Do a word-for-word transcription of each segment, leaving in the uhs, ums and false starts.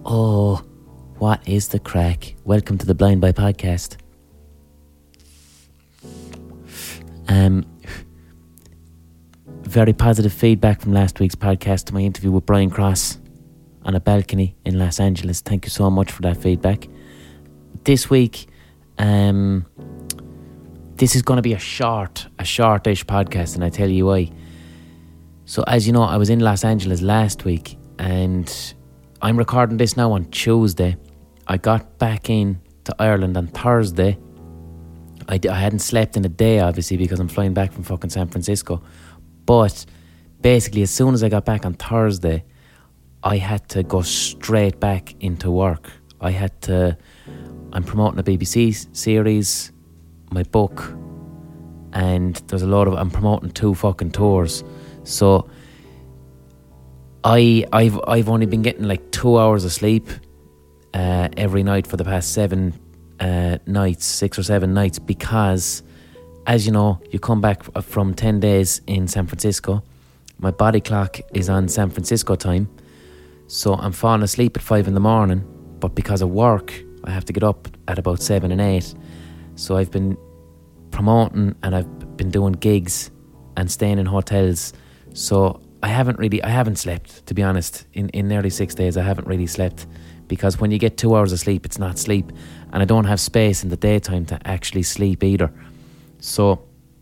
Oh, what is the crack? Welcome to the Blind Boy Podcast. Um, very positive feedback from last week's podcast to my interview with Brian Cross on a balcony in Los Angeles. Thank you so much for that feedback. This week, um, this is going to be a short, a shortish podcast, and I tell you why. So, as you know, I was in Los Angeles last week, and I'm recording this now on Tuesday. I got back in to Ireland on Thursday. I, I hadn't slept in a day, obviously, because I'm flying back from fucking San Francisco. But basically, as soon as I got back on Thursday, I had to go straight back into work. I had to... I'm promoting a B B C series, my book, and there's a lot of... I'm promoting two fucking tours. So... I, I've I've only been getting like two hours of sleep uh, every night for the past seven uh, nights, six or seven nights, because, as you know, you come back from ten days in San Francisco. My body clock is on San Francisco time, so I'm falling asleep at five in the morning. But because of work, I have to get up at about seven and eight. So I've been promoting and I've been doing gigs and staying in hotels. So I haven't really, I haven't slept, to be honest. In, in nearly six days, I haven't really slept, because when you get two hours of sleep, it's not sleep. And I don't have space in the daytime to actually sleep either. So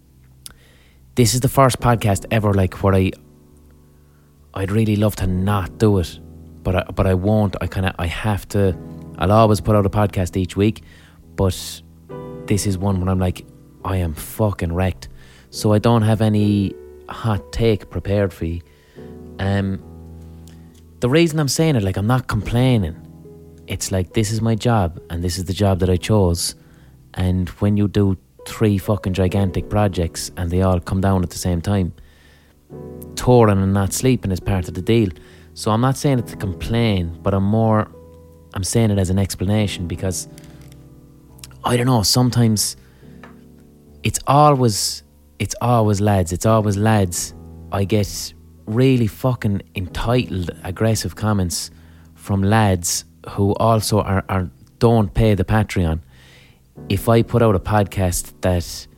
this is the first podcast ever, like, where I, I'd really love to not do it, but I, but I won't. I kind of, I have to, I'll always put out a podcast each week, but this is one where I'm like, I am fucking wrecked. So I don't have any hot take prepared for you. Um, the reason I'm saying it, like, I'm not complaining. It's like, this is my job, and this is the job that I chose. And when you do three fucking gigantic projects and they all come down at the same time, touring and not sleeping is part of the deal. So I'm not saying it to complain, but I'm more, I'm saying it as an explanation, because I don't know, sometimes it's always It's always lads, it's always lads. I get really fucking entitled, aggressive comments from lads who also are, are don't pay the Patreon. If I put out a podcast that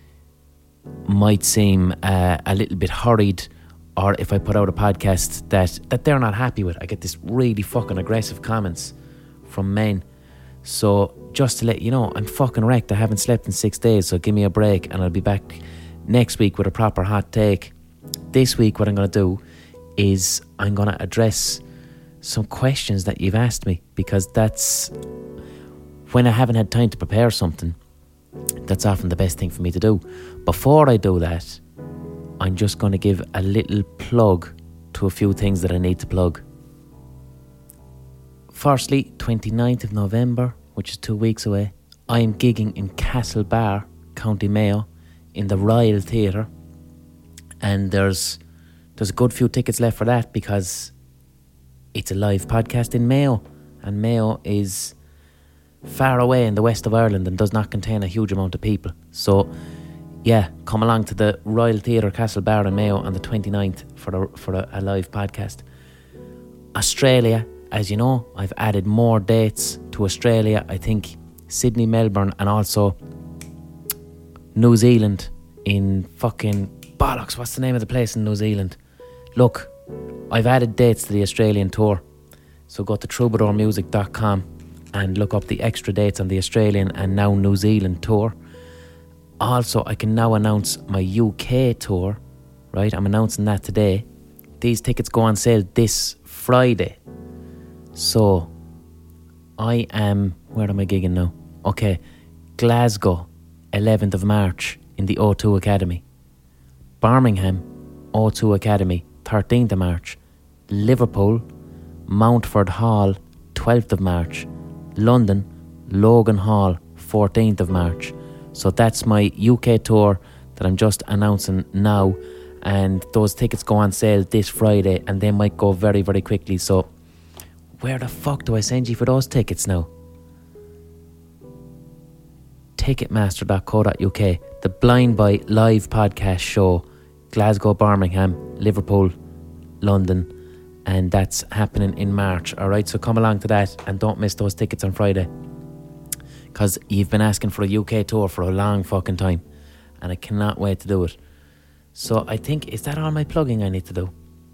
might seem uh, a little bit hurried, or if I put out a podcast that, that they're not happy with, I get this really fucking aggressive comments from men. So just to let you know, I'm fucking wrecked. I haven't slept in six days, so give me a break and I'll be back next week with a proper hot take. This week, what I'm going to do is I'm going to address some questions that you've asked me, because that's when I haven't had time to prepare something, that's often the best thing for me to do. Before I do that, I'm just going to give a little plug to a few things that I need to plug. Firstly, twenty-ninth of November, which is two weeks away, I am gigging in Castlebar, County Mayo, in the Royal Theatre, and there's there's a good few tickets left for that, because it's a live podcast in Mayo, and Mayo is far away in the west of Ireland and does not contain a huge amount of people. So yeah, come along to the Royal Theatre, Castlebar in Mayo on the twenty-ninth for a, for a, a live podcast. Australia, as you know, I've added more dates to Australia. I think Sydney, Melbourne, and also New Zealand in fucking bollocks. What's the name of the place in New Zealand? Look, I've added dates to the Australian tour. So go to troubadour music dot com and look up the extra dates on the Australian and now New Zealand tour. Also, I can now announce my U K tour, right? I'm announcing that today. These tickets go on sale this Friday. So, I am... Where am I gigging now? Okay, Glasgow, eleventh of March in the O two Academy. Birmingham, O two Academy, thirteenth of March. Liverpool, Mountford Hall, twelfth of March. London, Logan Hall, fourteenth of March. So that's my U K tour that I'm just announcing now, and those tickets go on sale this Friday, and they might go very, very quickly. So where the fuck do I send you for those tickets now? ticketmaster dot co dot uk. The Blind Boy live podcast show, Glasgow, Birmingham, Liverpool, London, and that's happening in March. Alright, so come along to that and don't miss those tickets on Friday, because you've been asking for a U K tour for a long fucking time and I cannot wait to do it. So I think, is that all my plugging I need to do?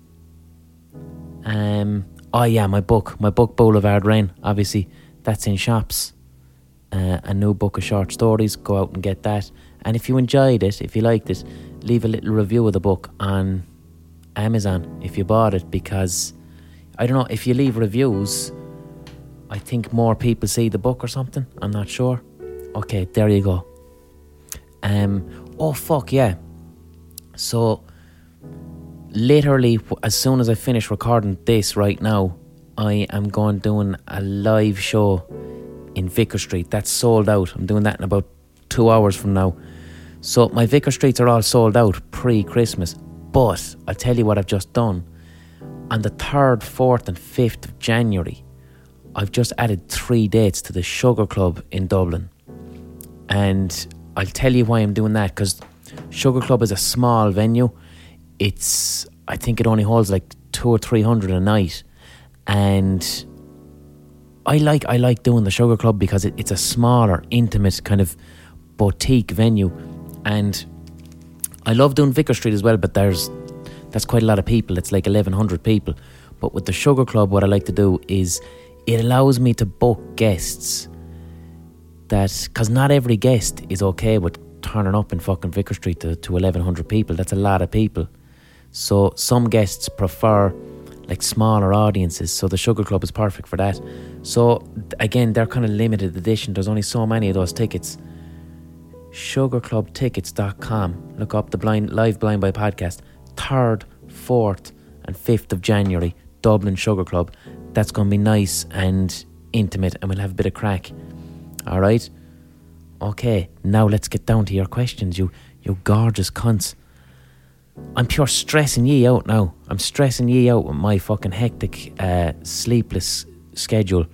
Um, oh yeah, my book, my book Boulevard Rain, obviously that's in shops. Uh, a new book of short stories, go out and get that. And if you enjoyed it, if you liked it, leave a little review of the book on Amazon if you bought it, because I don't know, if you leave reviews, I think more people see the book or something, I'm not sure. Okay, there you go. Um, oh fuck yeah. So literally as soon as I finish recording this right now, I am going doing a live show in Vicar Street. That's sold out. I'm doing that in about two hours from now. So my Vicar Streets are all sold out pre-Christmas. But I'll tell you what I've just done. On the third, fourth and fifth of January, I've just added three dates to the Sugar Club in Dublin. And I'll tell you why I'm doing that, because Sugar Club is a small venue. It's, I think it only holds like two or three hundred a night. And I like I like doing the Sugar Club because it, it's a smaller, intimate kind of boutique venue. And I love doing Vicar Street as well, but there's that's quite a lot of people. It's like eleven hundred people. But with the Sugar Club, what I like to do is it allows me to book guests that, because not every guest is okay with turning up in fucking Vicar Street to, to eleven hundred people. That's a lot of people. So some guests prefer like smaller audiences, so the Sugar Club is perfect for that. So again, they're kind of limited edition. There's only so many of those tickets. sugar club tickets dot com. Look up the blind live Blind Boy podcast. third, fourth and fifth of January, Dublin Sugar Club. That's going to be nice and intimate, and we'll have a bit of crack. Alright? Okay, now let's get down to your questions, you you gorgeous cunts. I'm pure stressing ye out now. I'm stressing ye out with my fucking hectic, uh, sleepless schedule.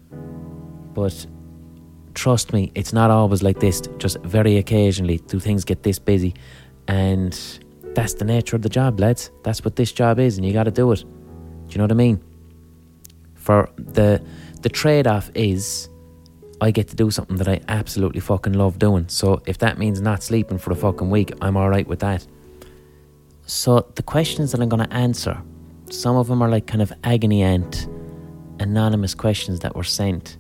But trust me, it's not always like this. Just very occasionally do things get this busy. And that's the nature of the job, lads. That's what this job is, and you got to do it. Do you know what I mean? For the the trade-off is I get to do something that I absolutely fucking love doing. So if that means not sleeping for a fucking week, I'm alright with that. So the questions that I'm going to answer, some of them are like kind of agony aunt, anonymous questions that were sent.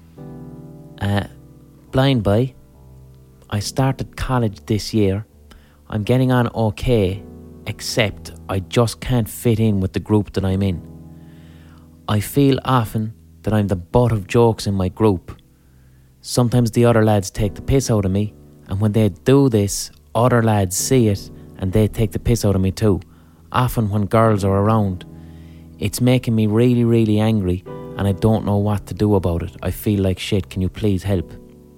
Uh, Blind Boy, I started college this year. I'm getting on okay, except I just can't fit in with the group that I'm in. I feel often that I'm the butt of jokes in my group. Sometimes the other lads take the piss out of me, and when they do this, other lads see it and they take the piss out of me too, often when girls are around. It's making me really, really angry, and I don't know what to do about it. I feel like shit. Can you please help?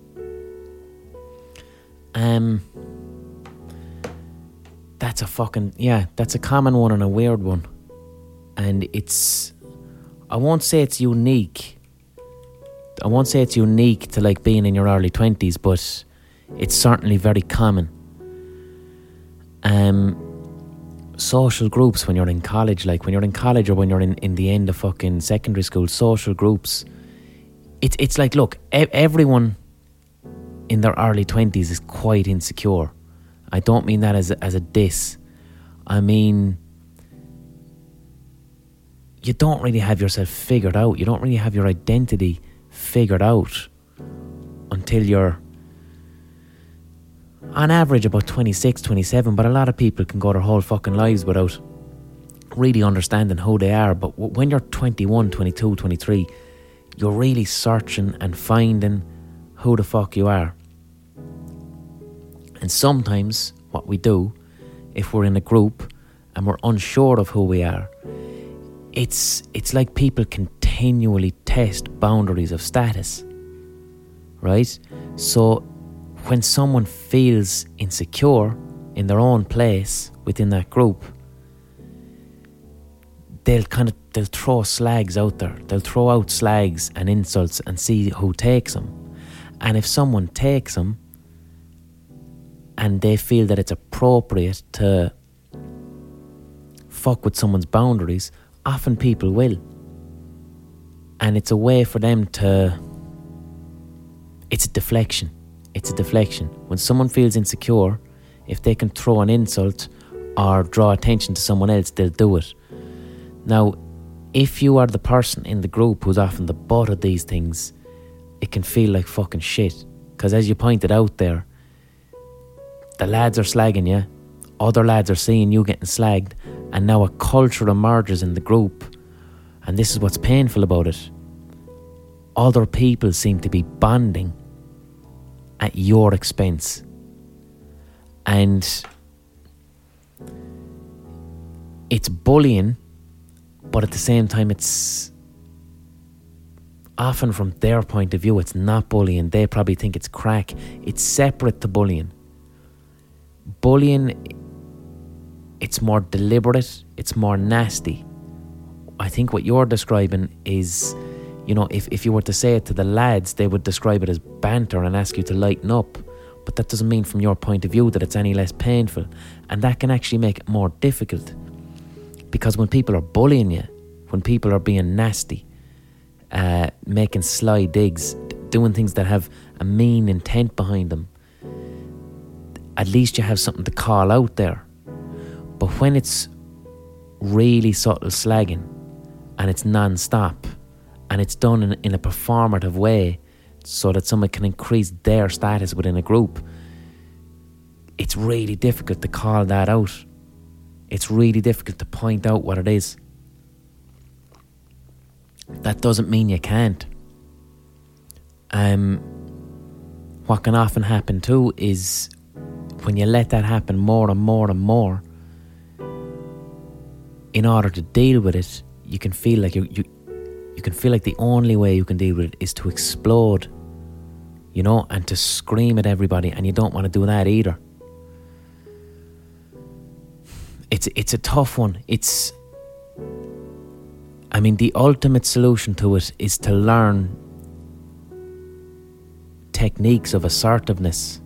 Um, that's a fucking, yeah, that's a common one and a weird one. And it's, I won't say it's unique. I won't say it's unique to like being in your early twenties, but it's certainly very common. Um, social groups when you're in college, like when you're in college or when you're in, in the end of fucking secondary school, social groups, it's it's like, look, e- everyone in their early twenties is quite insecure. I don't mean that as a, as a diss. I mean, you don't really have yourself figured out. You don't really have your identity figured out until you're on average about twenty-six, twenty-seven, but a lot of people can go their whole fucking lives without really understanding who they are. But w- when you're twenty-one, twenty-two, twenty-three, you're really searching and finding who the fuck you are. And sometimes what we do, if we're in a group and we're unsure of who we are, it's it's like people continually test boundaries of status, right? So when someone feels insecure in their own place within that group, they'll kind of they'll throw slags out there. They'll throw out slags and insults and see who takes them. And if someone takes them and they feel that it's appropriate to fuck with someone's boundaries, often people will. And it's a way for them to... It's a deflection. It's a deflection. When someone feels insecure, if they can throw an insult or draw attention to someone else, they'll do it. Now, if you are the person in the group who's often the butt of these things, it can feel like fucking shit. Because as you pointed out there, the lads are slagging you, other lads are seeing you getting slagged, and now a culture emerges in the group. And this is what's painful about it. Other people seem to be bonding at your expense. And it's bullying, but at the same time it's often from their point of view it's not bullying. They probably think it's crack. It's separate to bullying. Bullying, it's more deliberate, it's more nasty. I think what you're describing is, you know, if, if you were to say it to the lads, they would describe it as banter and ask you to lighten up. But that doesn't mean from your point of view that it's any less painful. And that can actually make it more difficult. Because when people are bullying you, when people are being nasty, uh, making sly digs, d- doing things that have a mean intent behind them, at least you have something to call out there. But when it's really subtle slagging and it's non-stop and it's done in, in a performative way so that someone can increase their status within a group, it's really difficult to call that out. It's really difficult to point out what it is. That doesn't mean you can't. Um, what can often happen too is when you let that happen more and more and more, in order to deal with it, you can feel like you you you can feel like the only way you can deal with it is to explode, you know, and to scream at everybody, and you don't want to do that either. It's it's a tough one. It's, I mean, the ultimate solution to it is to learn techniques of assertiveness.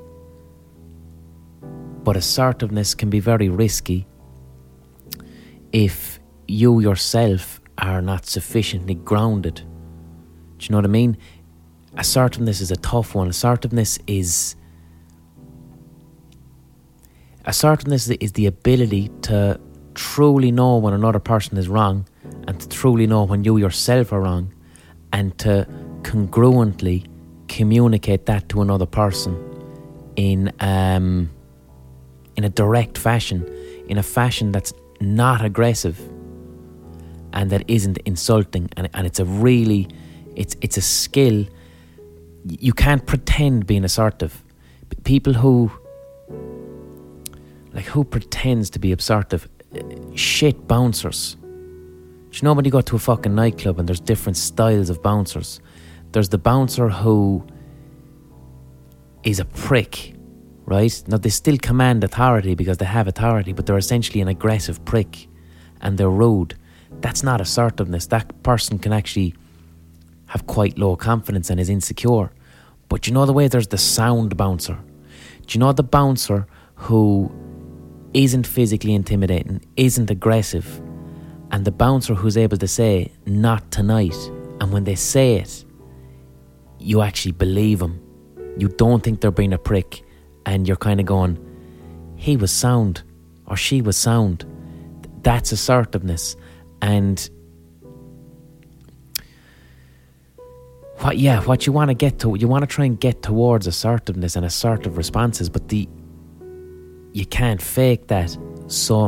But assertiveness can be very risky if you yourself are not sufficiently grounded. Do you know what I mean? Assertiveness is a tough one. Assertiveness is Assertiveness is the ability to truly know when another person is wrong and to truly know when you yourself are wrong and to congruently communicate that to another person in um, in a direct fashion, in a fashion that's not aggressive and that isn't insulting, and, and it's a really it's it's a skill. You can't pretend being assertive. People who like who pretends to be assertive, shit bouncers. Do you know when you go to a fucking nightclub and there's different styles of bouncers? There's the bouncer who is a prick, right? Now they still command authority because they have authority, but they're essentially an aggressive prick and they're rude. That's not assertiveness. That person can actually have quite low confidence and is insecure. But you know the way there's the sound bouncer? Do you know the bouncer who isn't physically intimidating, isn't aggressive, and the bouncer who's able to say, not tonight, and when they say it, you actually believe them. You don't think they're being a prick, and you're kind of going, he was sound, or she was sound. That's assertiveness. And what, yeah, what you want to get to, you want to try and get towards assertiveness and assertive responses, but the you can't fake that. So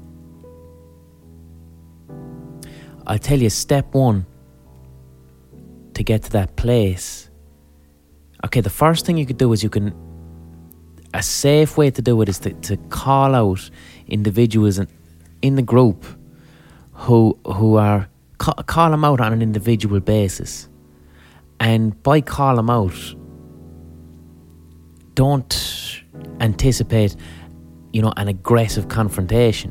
I'll tell you, step one to get to that place. Okay, the first thing you could do is you can, a safe way to do it is to, to call out individuals in, in the group who who are, call, call them out on an individual basis. And by call them out, don't anticipate, you know, an aggressive confrontation.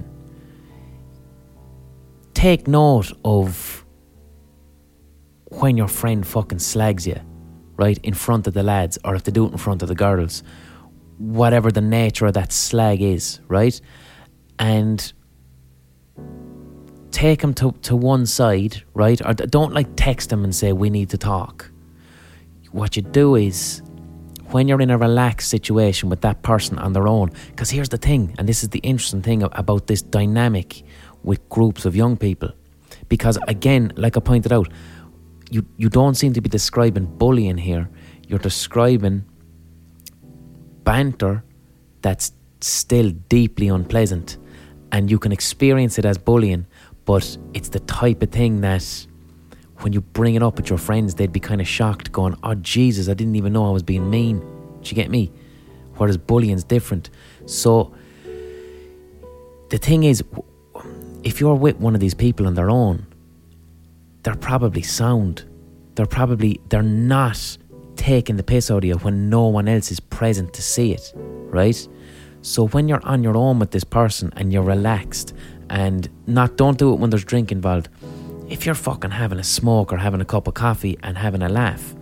Take note of when your friend fucking slags you, right, in front of the lads, or if they do it in front of the girls, whatever the nature of that slag is, right? And take them to, to one side, right? Or don't like text them and say, we need to talk. What you do is, when you're in a relaxed situation with that person on their own, because here's the thing, and this is the interesting thing about this dynamic with groups of young people. Because again, like I pointed out, you, you don't seem to be describing bullying here. You're describing banter that's still deeply unpleasant, and you can experience it as bullying, but it's the type of thing that when you bring it up with your friends, they'd be kind of shocked, going, oh Jesus, I didn't even know I was being mean. Do you get me? Whereas bullying's different. So the thing is, if you're with one of these people on their own, they're probably sound. They're probably, they're not taking the piss out of you when no one else is present to see it, right? So when you're on your own with this person and you're relaxed, and not, don't do it when there's drink involved. If you're fucking having a smoke or having a cup of coffee and having a laugh,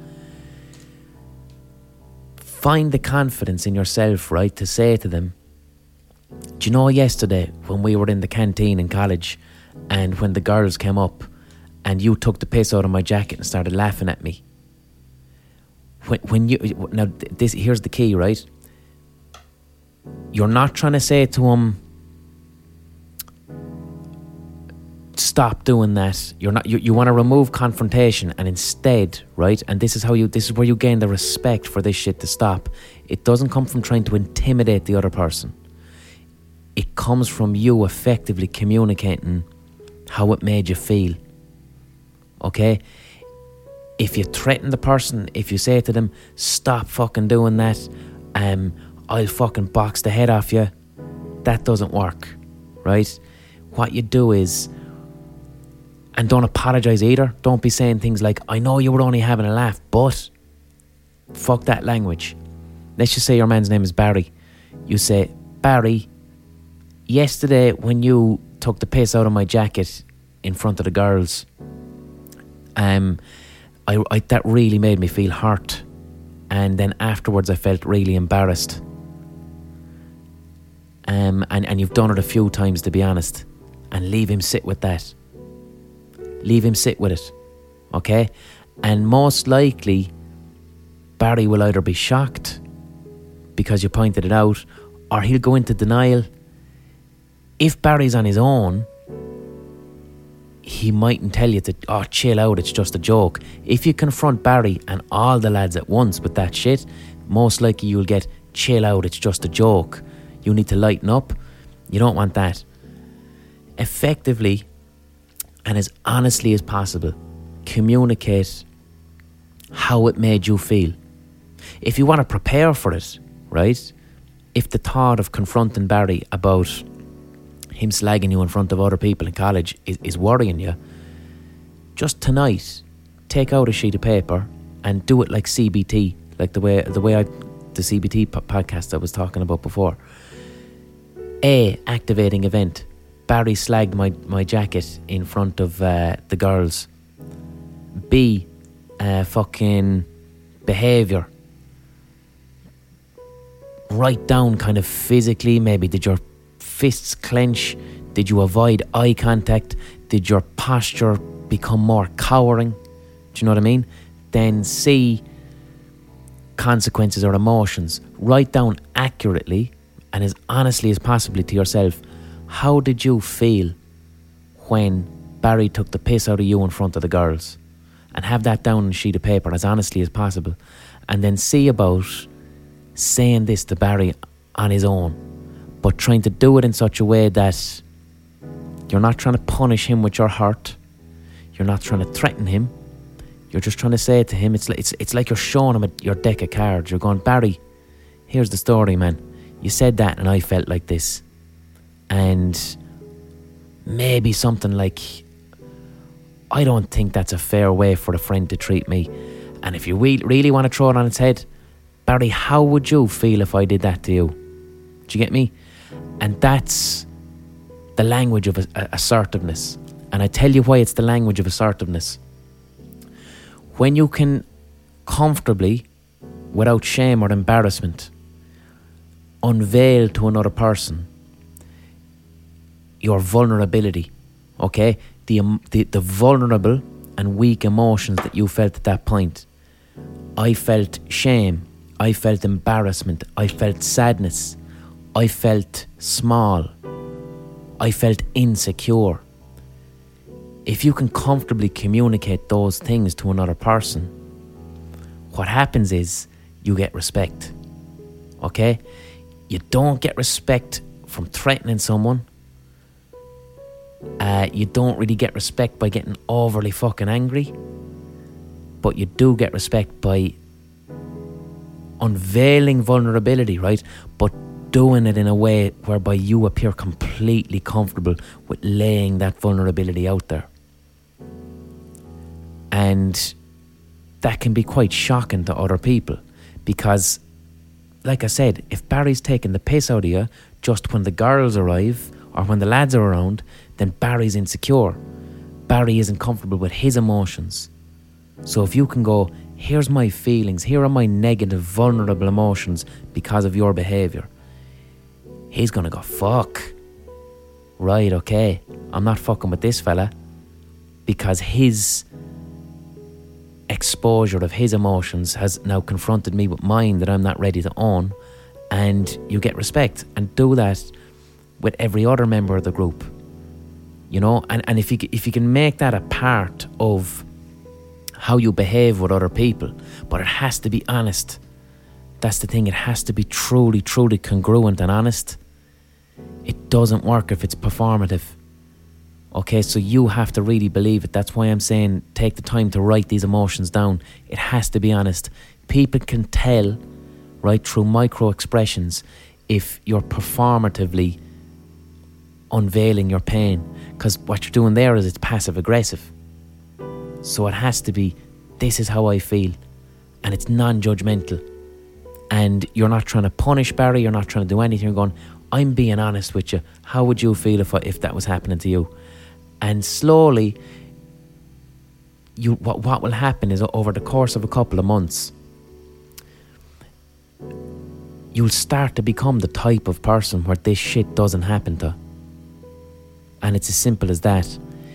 find the confidence in yourself, right, to say to them, do you know yesterday when we were in the canteen in college and when the girls came up and you took the piss out of my jacket and started laughing at me? When, when you, now this, here's the key, right? You're not trying to say to them, stop doing that. You're not. You, you want to remove confrontation, and instead, right? And this is how you. This is where you gain the respect for this shit to stop. It doesn't come from trying to intimidate the other person. It comes from you effectively communicating how it made you feel. Okay? If you threaten the person, if you say to them, stop fucking doing that, um, I'll fucking box the head off you, that doesn't work, right? What you do is, and don't apologise either. Don't be saying things like, I know you were only having a laugh, but fuck that language. Let's just say your man's name is Barry. You say, Barry, yesterday when you took the piss out of my jacket in front of the girls, um, I, I that really made me feel hurt. And then afterwards I felt really embarrassed. Um, and, and you've done it a few times, to be honest. And leave him sit with that. Leave him sit with it, okay? And most likely, Barry will either be shocked because you pointed it out, or he'll go into denial. If Barry's on his own, he mightn't tell you to, oh, chill out, it's just a joke. If you confront Barry and all the lads at once with that shit, most likely you'll get, chill out, it's just a joke. You need to lighten up. You don't want that. Effectively, and as honestly as possible, communicate how it made you feel. If you want to prepare for it, right? If the thought of confronting Barry about him slagging you in front of other people in college is, is worrying you, just tonight, take out a sheet of paper and do it like C B T, like the way the way I, the C B T po- podcast I was talking about before. A, activating event. Barry slagged my, my jacket in front of uh, the girls. B, uh, fucking behaviour. Write down kind of physically, maybe did your fists clench? Did you avoid eye contact? Did your posture become more cowering? Do you know what I mean? Then C, consequences or emotions. Write down accurately and as honestly as possibly to yourself, how did you feel when Barry took the piss out of you in front of the girls? And have that down on a sheet of paper as honestly as possible. And then see about saying this to Barry on his own, but trying to do it in such a way that you're not trying to punish him with your hurt. You're not trying to threaten him. You're just trying to say to him, it's like, it's, it's like you're showing him a, your deck of cards. You're going, Barry, here's the story, man. You said that and I felt like this. And maybe something like, I don't think that's a fair way for a friend to treat me. And if you re- really want to throw it on its head, Barry, how would you feel if I did that to you? Do you get me? And that's the language of assertiveness. And I tell you why it's the language of assertiveness. When you can comfortably, without shame or embarrassment, unveil to another person your vulnerability, Okay? The, um, the, the vulnerable and weak emotions that you felt at that point. I felt shame. I felt embarrassment. I felt sadness. I felt small. I felt insecure. If you can comfortably communicate those things to another person, what happens is you get respect. Okay? You don't get respect from threatening someone. Uh, you don't really get respect by getting overly fucking angry. But you do get respect by unveiling vulnerability, right? But doing it in a way whereby you appear completely comfortable with laying that vulnerability out there. And that can be quite shocking to other people because, like I said, if Barry's taking the piss out of you just when the girls arrive or when the lads are around, then Barry's insecure. Barry isn't comfortable with his emotions. So if you can go, here's my feelings, here are my negative, vulnerable emotions because of your behaviour, he's going to go, fuck. Right, okay, I'm not fucking with this fella because his exposure of his emotions has now confronted me with mine that I'm not ready to own. And you get respect, and do that with every other member of the group, you know. And, and if you if you can make that a part of how you behave with other people, but it has to be honest. That's the thing, it has to be truly, truly congruent and honest. It doesn't work if it's performative. Okay, so you have to really believe it. That's why I'm saying take the time to write these emotions down. It has to be honest. People can tell, right, through micro expressions if you're performatively unveiling your pain, because what you're doing there is it's passive aggressive. So it has to be, this is how I feel, and it's non-judgmental. And you're not trying to punish Barry, you're not trying to do anything. You're going, I'm being honest with you. How would you feel if I, if that was happening to you? And slowly, you what what will happen is over the course of a couple of months, you'll start to become the type of person where this shit doesn't happen to. And it's as simple as that.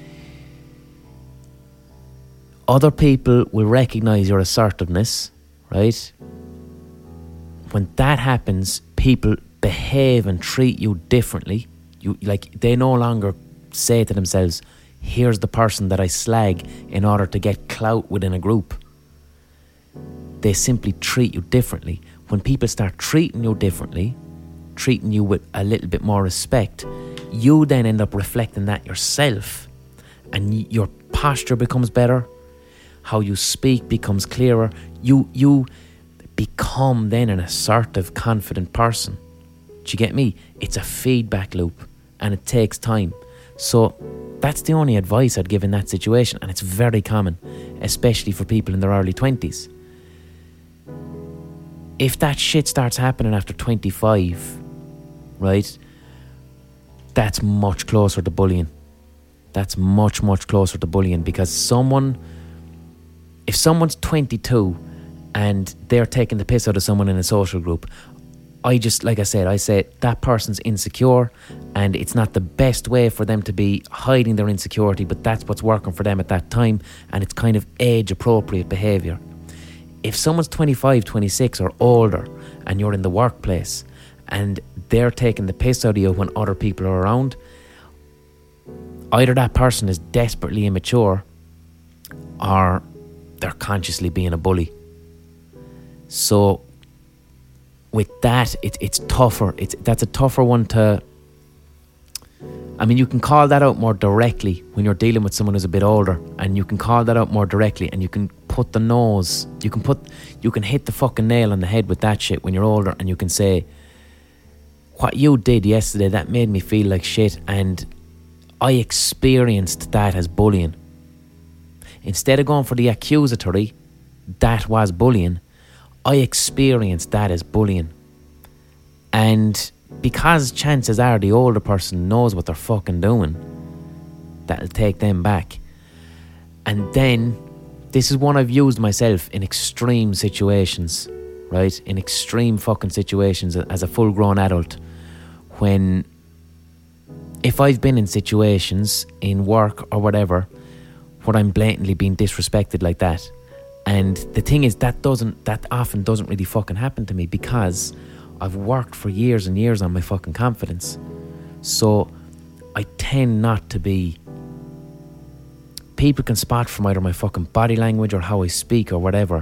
Other people will recognise your assertiveness, right? When that happens, people behave and treat you differently. You like they no longer say to themselves, here's the person that I slag in order to get clout within a group. They simply treat you differently. When people start treating you differently, treating you with a little bit more respect, you then end up reflecting that yourself, and y- your posture becomes better, how you speak becomes clearer. You you become then an assertive, confident person. Do you get me? It's a feedback loop, and it takes time. So that's the only advice I'd give in that situation, and it's very common, especially for people in their early twenties. If that shit starts happening after twenty-five, right, that's much closer to bullying. That's much, much closer to bullying, because someone, if someone's twenty-two and they're taking the piss out of someone in a social group, I just, like I said, I say that person's insecure, and it's not the best way for them to be hiding their insecurity, but that's what's working for them at that time, and it's kind of age-appropriate behaviour. If someone's twenty-five, twenty-six or older, and you're in the workplace, and they're taking the piss out of you when other people are around, either that person is desperately immature, or they're consciously being a bully. So with that, it, it's tougher. It's that's a tougher one to... I mean, you can call that out more directly when you're dealing with someone who's a bit older, and you can call that out more directly, and you can put the nose, you can put, you can hit the fucking nail on the head with that shit when you're older, and you can say, what you did yesterday, that made me feel like shit, and I experienced that as bullying. Instead of going for the accusatory, that was bullying, I experienced that as bullying. And because chances are the older person knows what they're fucking doing, that'll take them back. And then, this is one I've used myself in extreme situations, right? In extreme fucking situations as a full grown adult, when if I've been in situations in work or whatever where I'm blatantly being disrespected like that, and the thing is that doesn't that often doesn't really fucking happen to me because I've worked for years and years on my fucking confidence. So I tend not to be. People can spot from either my fucking body language or how I speak or whatever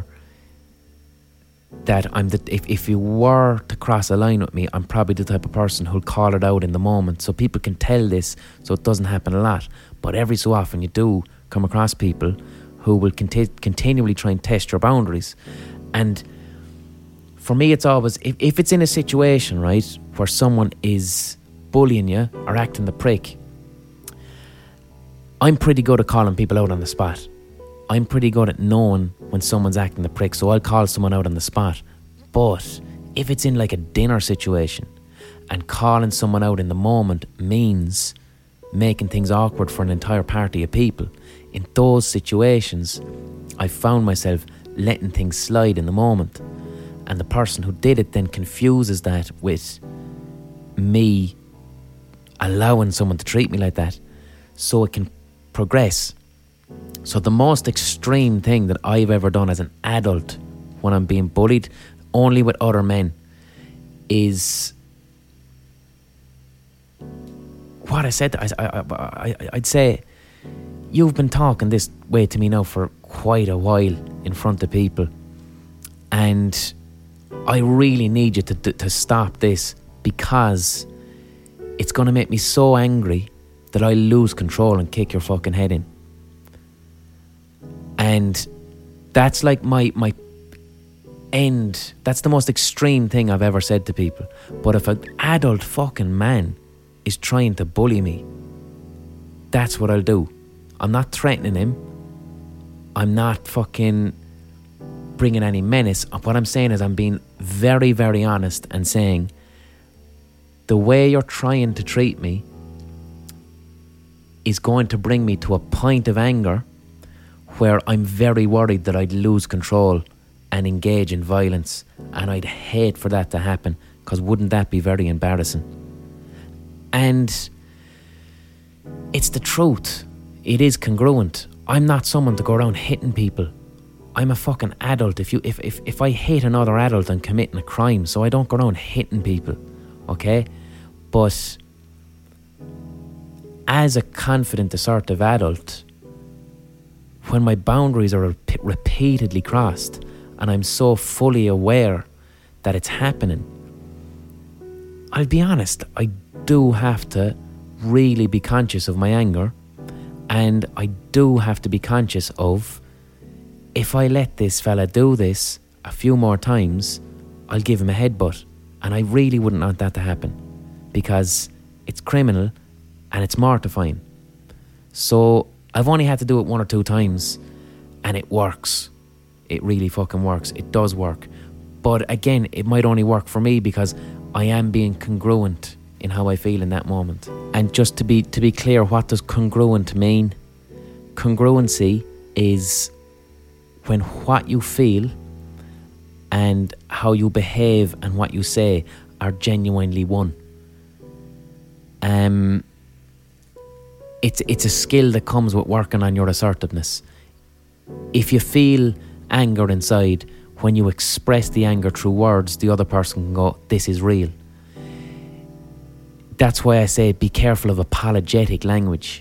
that I'm the, if, if you were to cross a line with me, I'm probably the type of person who'll call it out in the moment. So people can tell this, so it doesn't happen a lot. But every so often you do come across people who will conti- continually try and test your boundaries. And for me, it's always, if, if it's in a situation, right, where someone is bullying you or acting the prick, I'm pretty good at calling people out on the spot. I'm pretty good at knowing when someone's acting the prick, so I'll call someone out on the spot. But if it's in like a dinner situation and calling someone out in the moment means making things awkward for an entire party of people, in those situations, I found myself letting things slide in the moment. And the person who did it then confuses that with me allowing someone to treat me like that, so it can progress. So the most extreme thing that I've ever done as an adult when I'm being bullied, only with other men, is what I said. I, I, I, I'd say, you've been talking this way to me now for quite a while in front of people, and I really need you to, to, to stop this, because it's going to make me so angry that I lose control and kick your fucking head in. And that's like my my end. That's the most extreme thing I've ever said to people. But if an adult fucking man is trying to bully me, that's what I'll do. I'm not threatening him. I'm not fucking bringing any menace. What I'm saying is I'm being very, very honest and saying, the way you're trying to treat me is going to bring me to a point of anger where I'm very worried that I'd lose control and engage in violence, and I'd hate for that to happen, because wouldn't that be very embarrassing? And it's the truth. It is congruent. I'm not someone to go around hitting people. I'm a fucking adult. If you if, if, if I hit another adult, I'm committing a crime, so I don't go around hitting people, okay? But as a confident, assertive adult, when my boundaries are rep- repeatedly crossed and I'm so fully aware that it's happening, I'll be honest, I do have to really be conscious of my anger, and I do have to be conscious of, if I let this fella do this a few more times, I'll give him a headbutt, and I really wouldn't want that to happen, because it's criminal and it's mortifying. So I've only had to do it one or two times, and it works. It really fucking works. It does work. But again, it might only work for me because I am being congruent in how I feel in that moment. And just to be to be clear, what does congruent mean? Congruency is when what you feel and how you behave and what you say are genuinely one. Um... It's it's a skill that comes with working on your assertiveness. If you feel anger inside, when you express the anger through words, the other person can go, this is real. That's why I say be careful of apologetic language.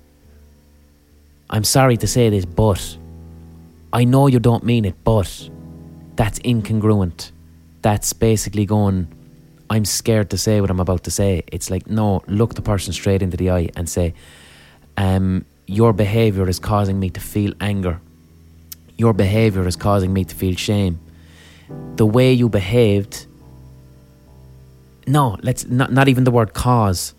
I'm sorry to say this, but I know you don't mean it, but that's incongruent. That's basically going, I'm scared to say what I'm about to say. It's like, no, look the person straight into the eye and say, um, your behaviour is causing me to feel anger. Your behaviour is causing me to feel shame. The way you behaved, no, let's not, not even the word cause.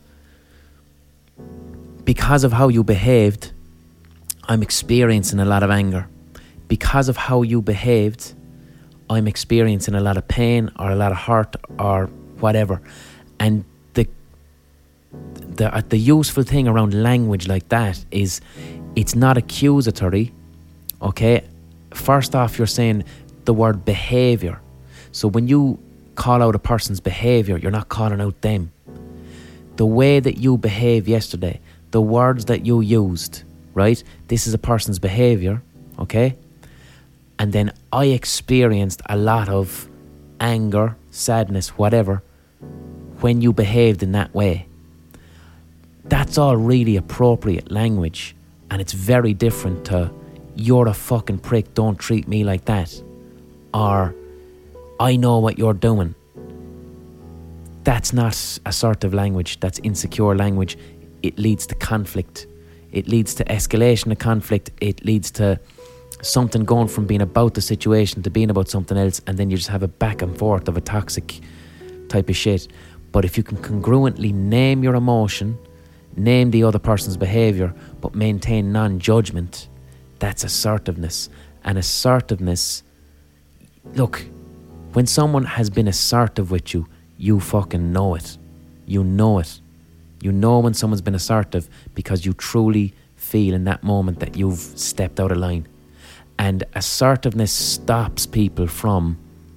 Because of how you behaved, I'm experiencing a lot of anger. Because of how you behaved, I'm experiencing a lot of pain or a lot of hurt or whatever. And the the uh, the useful thing around language like that is it's not accusatory, okay? First off, you're saying the word behaviour. So when you call out a person's behaviour, you're not calling out them. the way that you behave yesterday, the words that you used, right? This is a person's behaviour, okay? And then I experienced a lot of anger, sadness, whatever, when you behaved in that way. That's all really appropriate language, and it's very different to "you're a fucking prick, don't treat me like that," or "I know what you're doing." That's not assertive language, that's insecure language. It leads to conflict. It leads to escalation of conflict. It leads to something going from being about the situation to being about something else, and then you just have a back and forth of a toxic type of shit. But if you can congruently name your emotion, name the other person's behaviour, but maintain non-judgment, that's assertiveness. And assertiveness, look, when someone has been assertive with you, you fucking know it. You know it. You know when someone's been assertive because you truly feel in that moment that you've stepped out of line. And assertiveness stops people from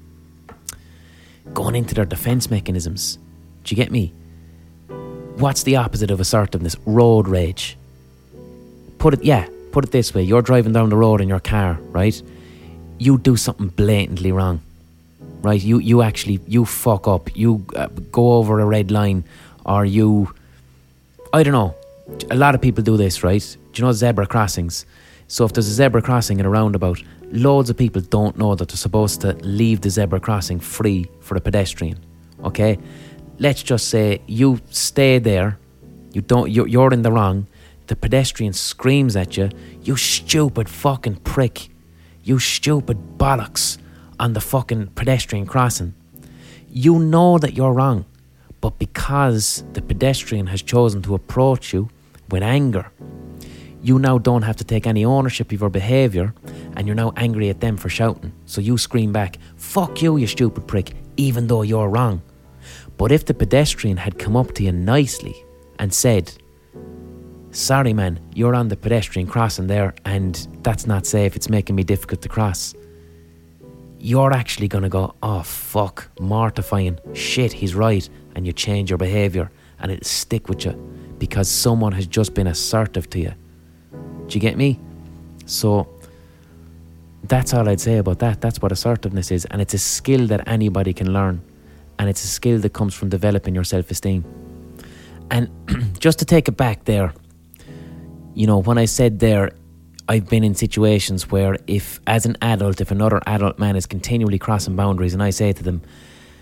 going into their defence mechanisms. Do you get me? What's the opposite of assertiveness? Road rage. Put it, yeah, put it this way. You're driving down the road in your car, right? You do something blatantly wrong, right? You you actually, you fuck up. You uh, go over a red line, or you, I don't know. A lot of people do this, right? Do you know zebra crossings? So if there's a zebra crossing in a roundabout, loads of people don't know that they're supposed to leave the zebra crossing free for a pedestrian, okay? Let's just say you stay there, you don't, you're, you're in the wrong, the pedestrian screams at you, "You stupid fucking prick, you stupid bollocks," on the fucking pedestrian crossing. You know that you're wrong, but because the pedestrian has chosen to approach you with anger, you now don't have to take any ownership of your behaviour, and you're now angry at them for shouting. So you scream back, "Fuck you, you stupid prick," even though you're wrong. But if the pedestrian had come up to you nicely and said, "Sorry man, you're on the pedestrian crossing there and that's not safe, it's making me difficult to cross," you're actually going to go, "Oh fuck, mortifying, shit, he's right," and you change your behaviour, and it'll stick with you because someone has just been assertive to you. Do you get me? So that's all I'd say about that. That's what assertiveness is, and it's a skill that anybody can learn, and it's a skill that comes from developing your self-esteem. And just to take it back there, you know, when I said there, I've been in situations where if, as an adult, if another adult man is continually crossing boundaries and I say to them,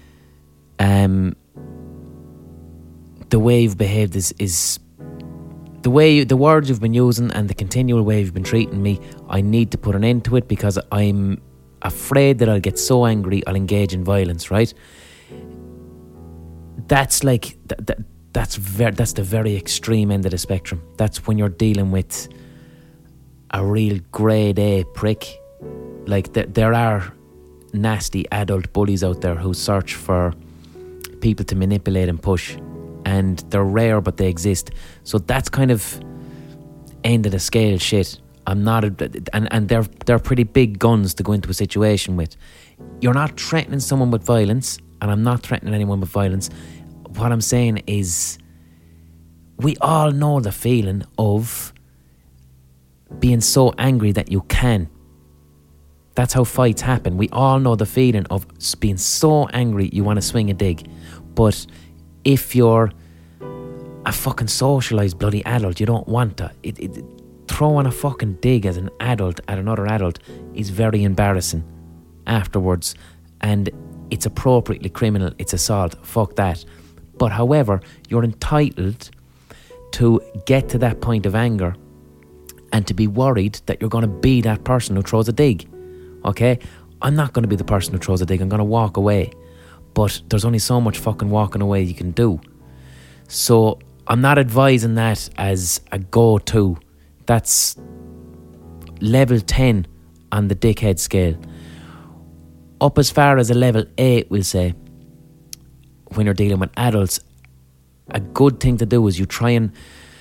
um, the way you've behaved is, is the way you, the words you've been using and the continual way you've been treating me, I need to put an end to it because I'm afraid that I'll get so angry I'll engage in violence, right? That's like, that, that, that's, ver- that's the very extreme end of the spectrum. That's when you're dealing with a real grade A prick. Like th- there are nasty adult bullies out there who search for people to manipulate and push, and they're rare but they exist. So that's kind of end of the scale shit. I'm not a, and, and they're they're pretty big guns to go into a situation with. You're not threatening someone with violence, and I'm not threatening anyone with violence. What I'm saying is we all know the feeling of being so angry that you can. That's how fights happen. We all know the feeling of being so angry you want to swing a dig. But if you're a fucking socialised bloody adult, you don't want to. It, it, throwing a fucking dig as an adult at another adult is very embarrassing afterwards, and it's appropriately criminal. It's assault. Fuck that. But however, you're entitled to get to that point of anger and to be worried that you're going to be that person who throws a dig. Okay? I'm not going to be the person who throws a dig. I'm going to walk away. But there's only so much fucking walking away you can do. So I'm not advising that as a go-to. That's level ten on the dickhead scale. Up as far as a level eight, we'll say, when you're dealing with adults, a good thing to do is you try and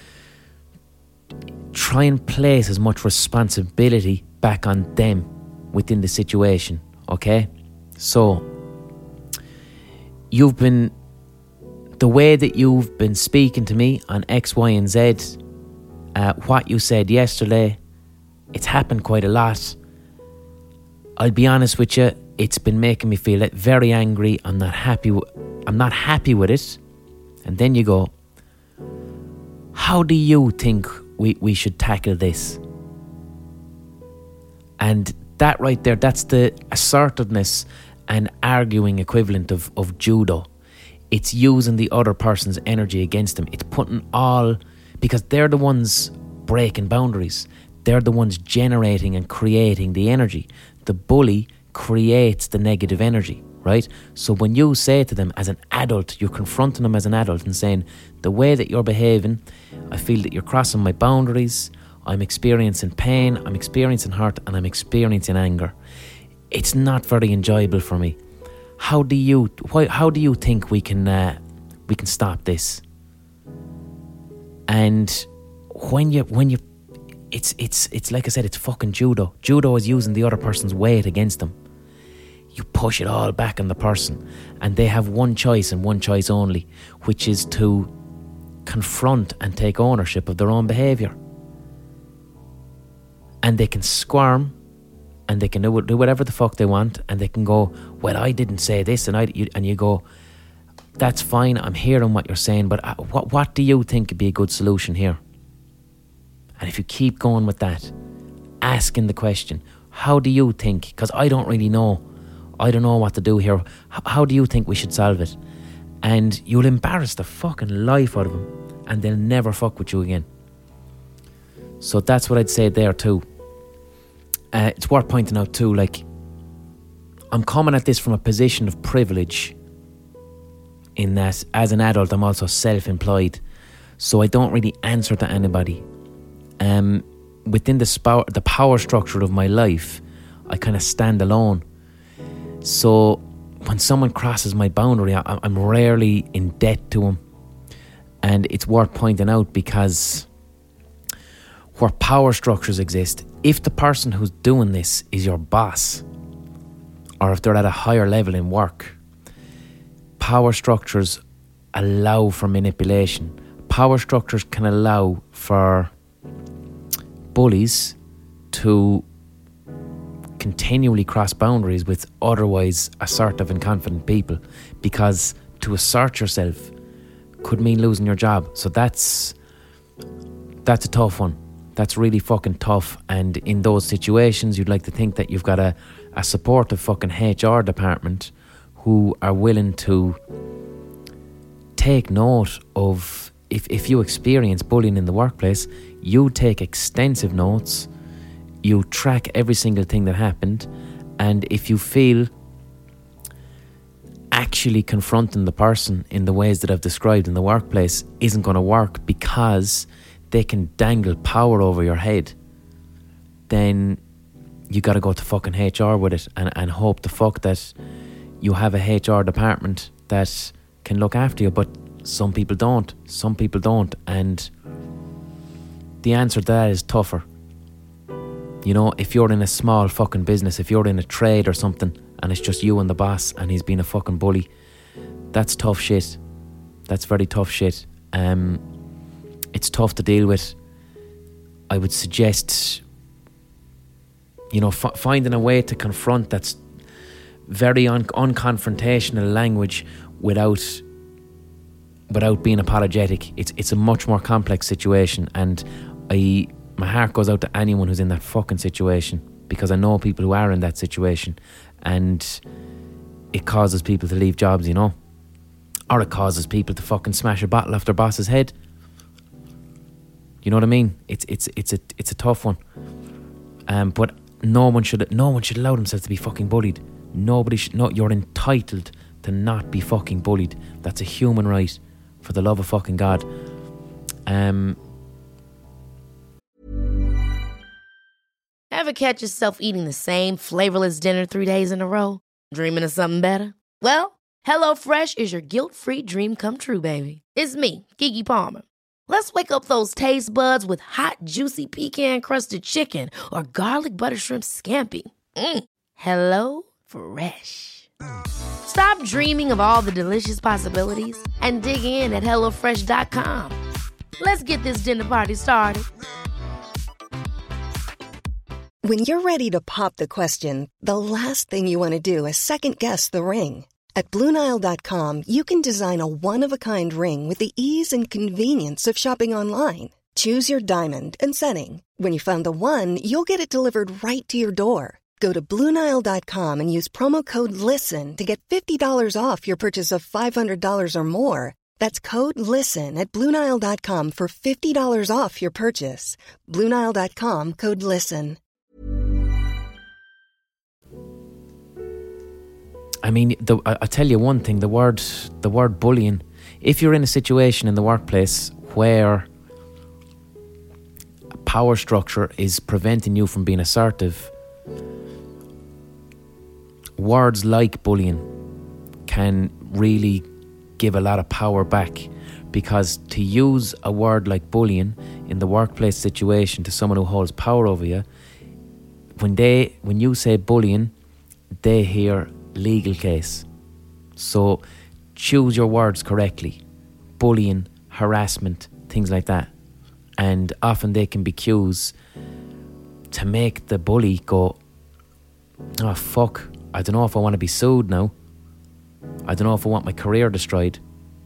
try and place as much responsibility back on them within the situation, okay? So you've been the way that you've been speaking to me on X, Y and Z, uh, what you said yesterday, it's happened quite a lot. I'll be honest with you, it's been making me feel very angry. I'm not happy. W- I'm not happy with it. And then you go, how do you think we, we should tackle this? And that right there, that's the assertiveness and arguing equivalent of, of judo. It's using the other person's energy against them. It's putting all, because they're the ones breaking boundaries. They're the ones generating and creating the energy. The bully creates the negative energy, right? So when you say to them as an adult, you're confronting them as an adult and saying, the way that you're behaving, I feel that you're crossing my boundaries. I'm experiencing pain, I'm experiencing hurt, and I'm experiencing anger. It's not very enjoyable for me. How do you why, how do you think we can uh, we can stop this? And when you when you it's it's it's like I said, it's fucking judo. Judo is using the other person's weight against them. You push it all back on the person, and they have one choice and one choice only, which is to confront and take ownership of their own behaviour. And they can squirm, and they can do, do whatever the fuck they want, and they can go, well, I didn't say this, and I you, and you go, that's fine, I'm hearing what you're saying, but uh, what what do you think would be a good solution here? And if you keep going with that, asking the question, how do you think? Because I don't really know. I don't know what to do here. H- how do you think we should solve it? And you'll embarrass the fucking life out of them, and they'll never fuck with you again. So that's what I'd say there too. Uh, it's worth pointing out too, like, I'm coming at this from a position of privilege, in that as an adult I'm also self-employed, so I don't really answer to anybody. Um, within the, sp- the power structure of my life, I kind of stand alone. So when someone crosses my boundary, I- I'm rarely in debt to them. And it's worth pointing out, because where power structures exist, if the person who's doing this is your boss, or if they're at a higher level in work, power structures allow for manipulation. Power structures can allow for bullies to continually cross boundaries with otherwise assertive and confident people, because to assert yourself could mean losing your job. So that's that's a tough one. That's really fucking tough. And in those situations, you'd like to think that you've got a, a supportive fucking H R department who are willing to take note of, if, if you experience bullying in the workplace, you take extensive notes, you track every single thing that happened, and if you feel actually confronting the person in the ways that I've described in the workplace isn't going to work because they can dangle power over your head, then you got to go to fucking H R with it, and, and hope the fuck that you have a H R department that can look after you. But some people don't. Some people don't. And the answer to that is tougher. You know, if you're in a small fucking business, if you're in a trade or something, and it's just you and the boss, and he's been a fucking bully, that's tough shit. That's very tough shit. Um, it's tough to deal with. I would suggest, you know, f- finding a way to confront that's very un- unconfrontational language without without being apologetic. It's it's a much more complex situation, and I my heart goes out to anyone who's in that fucking situation, because I know people who are in that situation, and it causes people to leave jobs, you know, or it causes people to fucking smash a bottle off their boss's head. You know what I mean? It's it's it's a it's a tough one. Um, but no one should no one should allow themselves to be fucking bullied. Nobody should. No, you're entitled to not be fucking bullied. That's a human right, for the love of fucking God. Um. Ever catch yourself eating the same flavorless dinner three days in a row? Dreaming of something better? Well, HelloFresh is your guilt-free dream come true, baby. It's me, Keke Palmer. Let's wake up those taste buds with hot, juicy pecan-crusted chicken or garlic butter shrimp scampi. Mm. Hello Fresh. Stop dreaming of all the delicious possibilities and dig in at hello fresh dot com. Let's get this dinner party started. When you're ready to pop the question, the last thing you want to do is second-guess the ring. At Blue Nile dot com, you can design a one-of-a-kind ring with the ease and convenience of shopping online. Choose your diamond and setting. When you find the one, you'll get it delivered right to your door. Go to Blue Nile dot com and use promo code LISTEN to get fifty dollars off your purchase of five hundred dollars or more. That's code LISTEN at Blue Nile dot com for fifty dollars off your purchase. Blue Nile dot com, code LISTEN. I mean, the, I, I tell you one thing, the word, the word bullying, if you're in a situation in the workplace where a power structure is preventing you from being assertive, words like bullying can really give a lot of power back, because to use a word like bullying in the workplace situation to someone who holds power over you, when they when you say bullying, they hear legal case. So choose your words correctly. Bullying, harassment, things like that. And often they can be cues to make the bully go, oh fuck, I don't know if I want to be sued now. I don't know if I want my career destroyed.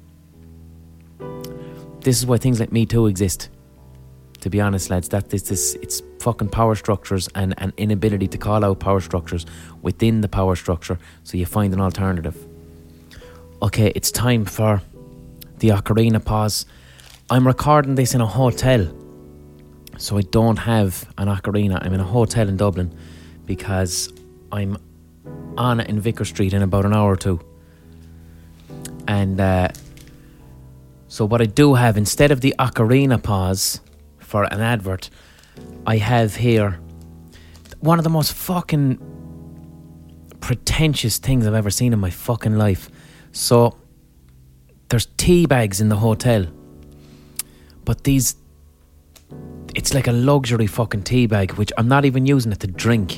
This is why things like Me Too exist. To be honest, lads, that this, this it's fucking power structures and an inability to call out power structures within the power structure, so you find an alternative. Okay, it's time for the Ocarina pause. I'm recording this in a hotel, so I don't have an Ocarina. I'm in a hotel in Dublin because I'm on it in Vicar Street in about an hour or two. And uh, so what I do have, instead of the Ocarina pause for an advert, I have here one of the most fucking pretentious things I've ever seen in my fucking life. So there's tea bags in the hotel, but these, it's like a luxury fucking tea bag, which I'm not even using it to drink.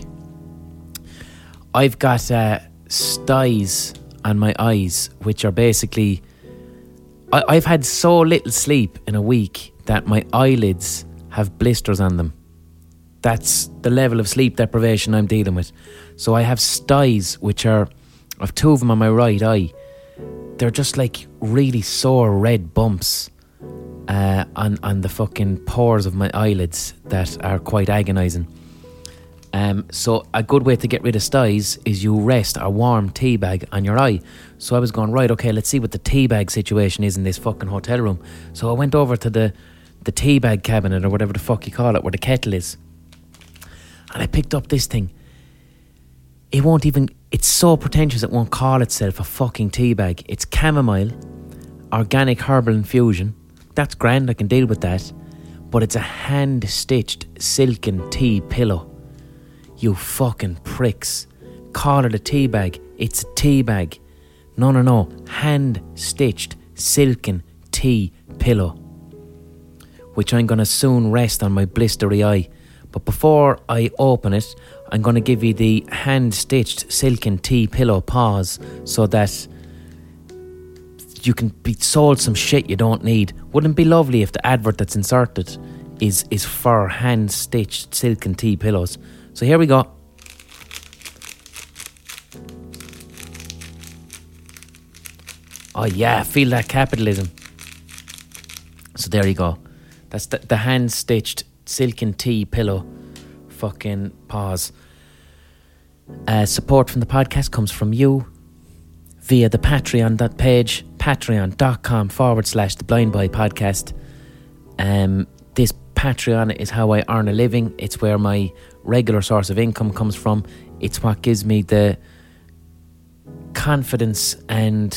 I've got uh, styes on my eyes, which are basically, I, I've had so little sleep in a week that my eyelids have blisters on them. That's the level of sleep deprivation I'm dealing with. So I have styes, which are, I've two of them on my right eye. They're just like really sore red bumps uh, on, on the fucking pores of my eyelids that are quite agonising. Um, so a good way to get rid of styes is you rest a warm tea bag on your eye. So I was going, right, okay, let's see what the tea bag situation is in this fucking hotel room. So I went over to the, the tea bag cabinet, or whatever the fuck you call it, where the kettle is. And I picked up this thing. It won't even, it's so pretentious it won't call itself a fucking tea bag. It's chamomile, organic herbal infusion. That's grand, I can deal with that. But it's a hand-stitched silken tea pillow. You fucking pricks. Call it a tea bag. It's a tea bag. No, no, no. Hand-stitched silken tea pillow, which I'm going to soon rest on my blistery eye. But before I open it, I'm going to give you the hand-stitched silken tea pillow pause, so that you can be sold some shit you don't need. Wouldn't it be lovely if the advert that's inserted is, is for hand-stitched silken tea pillows? So here we go. Oh yeah, feel that capitalism. So there you go. That's the, the hand-stitched silken tea pillow fucking pause. Uh, support from the podcast comes from you via the Patreon dot page, patreon.com forward slash the Blind Boy Podcast. Um, this Patreon is how I earn a living. It's where my regular source of income comes from. It's what gives me the confidence and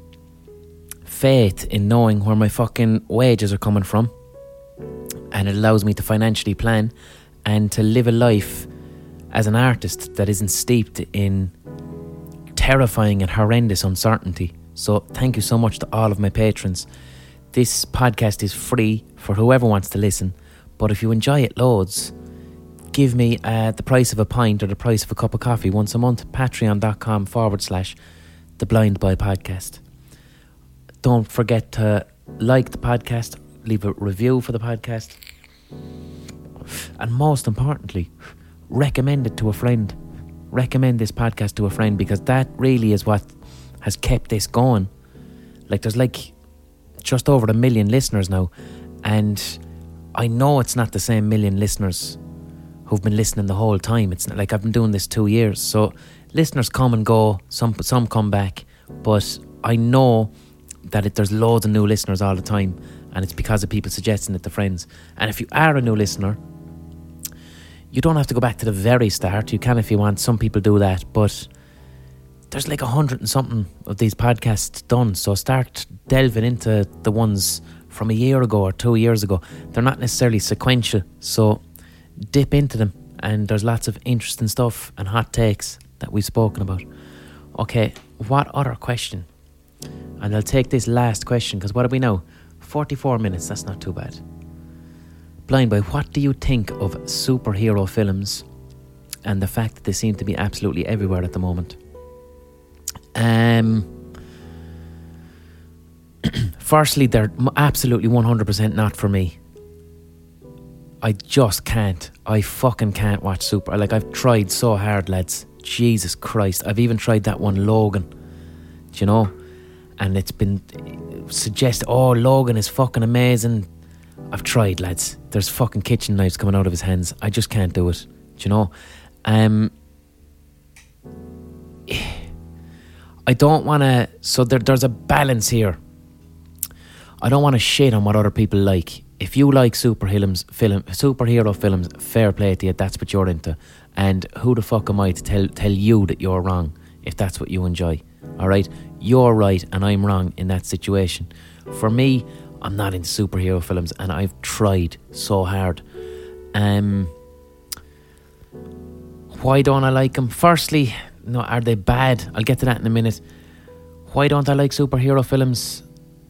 faith in knowing where my fucking wages are coming from. And it allows me to financially plan and to live a life as an artist that isn't steeped in terrifying and horrendous uncertainty. So thank you so much to all of my patrons. This podcast is free for whoever wants to listen, but if you enjoy it loads, give give me uh, the price of a pint or the price of a cup of coffee once a month. Patreon.com forward slash The Blind Boy Podcast. Don't forget to like the podcast, leave a review for the podcast, and most importantly, recommend it to a friend. Recommend this podcast to a friend, because that really is what has kept this going. Like, there's like just over a million listeners now, and I know it's not the same million listeners who've been listening the whole time. It's not like I've been doing this two years, so listeners come and go, some some come back, but I know that it, there's loads of new listeners all the time, and it's because of people suggesting it to friends. And if you are a new listener, you don't have to go back to the very start. You can if you want. Some people do that, but there's like a hundred and something of these podcasts done, so start delving into the ones from a year ago or two years ago. They're not necessarily sequential, so dip into them, and there's lots of interesting stuff and hot takes that we've spoken about. Okay, what other question? And I'll take this last question, because what are we now? forty-four minutes, that's not too bad. Blind Boy, what do you think of superhero films and the fact that they seem to be absolutely everywhere at the moment? Um, firstly, they're absolutely one hundred percent not for me. I just can't. I fucking can't watch super. Like, I've tried so hard, lads. Jesus Christ. I've even tried that one, Logan. Do you know? And it's been suggested, oh, Logan is fucking amazing. I've tried, lads. There's fucking kitchen knives coming out of his hands. I just can't do it. Do you know? Um, I don't want to... So there, there's a balance here. I don't want to shit on what other people like. If you like super films, film, superhero films, fair play to you. That's what you're into. And who the fuck am I to tell tell you that you're wrong if that's what you enjoy? Alright? You're right and I'm wrong in that situation. For me, I'm not into superhero films, and I've tried so hard. Um, why don't I like them? Firstly, no, are they bad? I'll get to that in a minute. Why don't I like superhero films?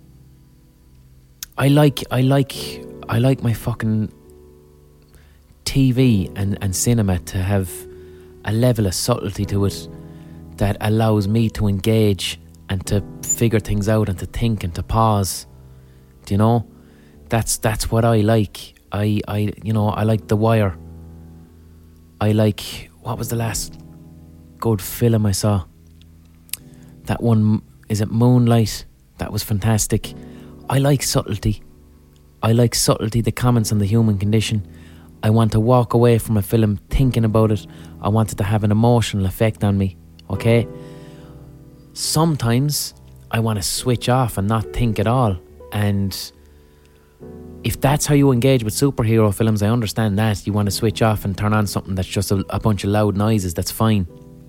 I like, I like, I like my fucking T V and, and cinema to have a level of subtlety to it that allows me to engage and to figure things out and to think and to pause. Do you know? That's that's what I like. I, I you know, I like The Wire. I like, what was the last good film I saw? That one, is it Moonlight? That was fantastic. I like subtlety. I like subtlety, the comments on the human condition. I want to walk away from a film thinking about it. I want it to have an emotional effect on me. Okay? Sometimes I want to switch off and not think at all. And if that's how you engage with superhero films, I understand that. You want to switch off and turn on something that's just a, a bunch of loud noises. That's fine.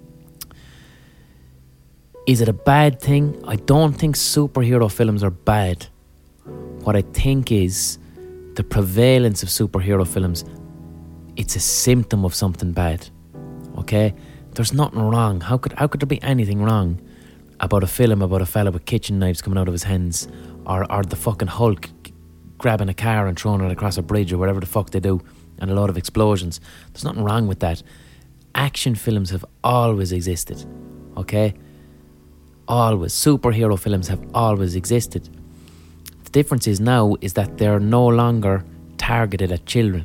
Is it a bad thing? I don't think superhero films are bad. What I think is the prevalence of superhero films, it's a symptom of something bad. Okay? There's nothing wrong. How could how could there be anything wrong about a film about a fella with kitchen knives coming out of his hands, or, or the fucking Hulk grabbing a car and throwing it across a bridge or whatever the fuck they do, and a lot of explosions? There's nothing wrong with that. Action films have always existed. Okay? Always. Superhero films have always existed. The difference is now is that they're no longer targeted at children.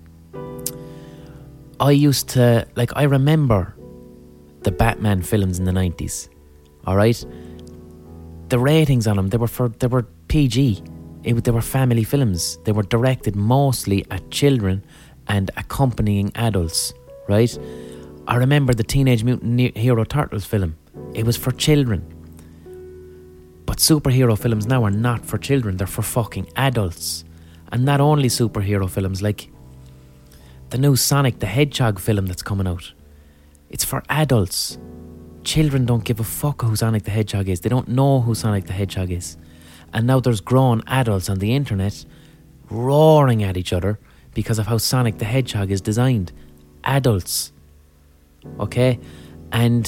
I used to, like, I remember the Batman films in the nineties. Alright? The ratings on them, they were for they were P G. It, they were family films. They were directed mostly at children and accompanying adults. Right? I remember the Teenage Mutant Hero Turtles film. It was for children. But superhero films now are not for children. They're for fucking adults. And not only superhero films, like the new Sonic the Hedgehog film that's coming out. It's for adults. Children don't give a fuck who Sonic the Hedgehog is. They don't know who Sonic the Hedgehog is. And now there's grown adults on the internet roaring at each other because of how Sonic the Hedgehog is designed. Adults. Okay? And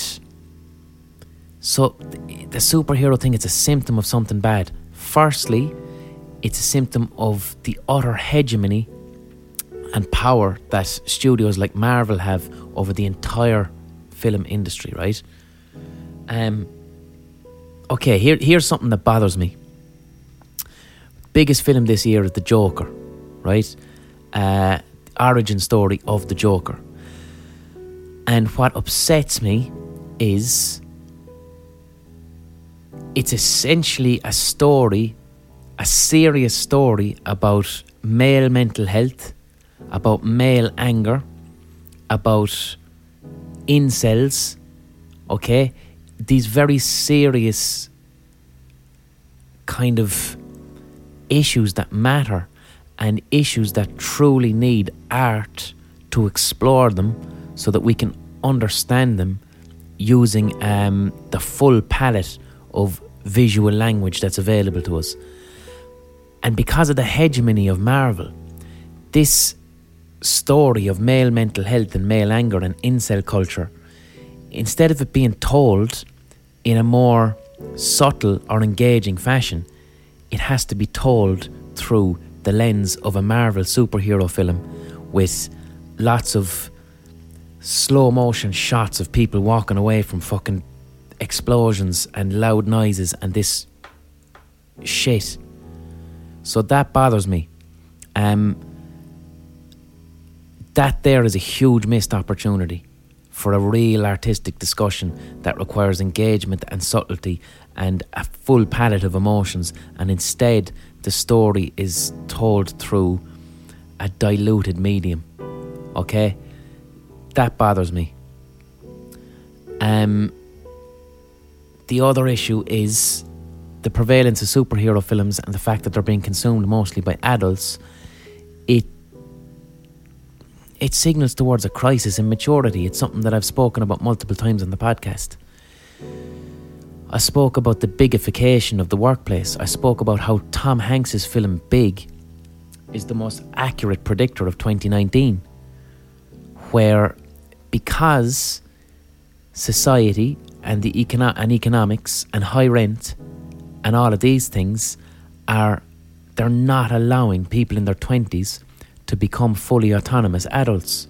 so the superhero thing, it's a symptom of something bad. Firstly, it's a symptom of the utter hegemony and power that studios like Marvel have over the entire film industry, right? Um. Okay, here here's something that bothers me. Biggest film this year is The Joker, right? Uh, origin story of the Joker. And what upsets me is it's essentially a story, a serious story about male mental health, about male anger, about incels, okay? These very serious kind of issues that matter and issues that truly need art to explore them so that we can understand them using um, the full palette of visual language that's available to us. And because of the hegemony of Marvel, this story of male mental health and male anger and incel culture, instead of it being told in a more subtle or engaging fashion, it has to be told through the lens of a Marvel superhero film with lots of slow motion shots of people walking away from fucking explosions and loud noises and this shit. So that bothers me. Um, that there is a huge missed opportunity for a real artistic discussion that requires engagement and subtlety and a full palette of emotions, and instead the story is told through a diluted medium. Okay? That bothers me. Um, the other issue is the prevalence of superhero films and the fact that they're being consumed mostly by adults. It it signals towards a crisis in maturity. It's something that I've spoken about multiple times on the podcast. I spoke about the bigification of the workplace. I spoke about how Tom Hanks's film Big is the most accurate predictor of twenty nineteen, where because society and the econo- and economics and high rent and all of these things are, they're not allowing people in their twenties to become fully autonomous adults.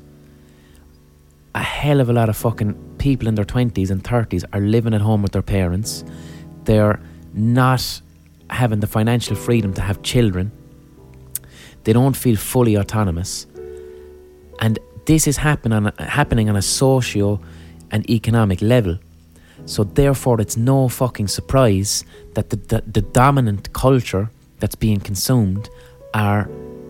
A hell of a lot of fucking people in their twenties and thirties are living at home with their parents. They're not having the financial freedom to have children. They don't feel fully autonomous. And this is happen on a, happening on a socio and economic level. So therefore it's no fucking surprise that the, the, the dominant culture that's being consumed are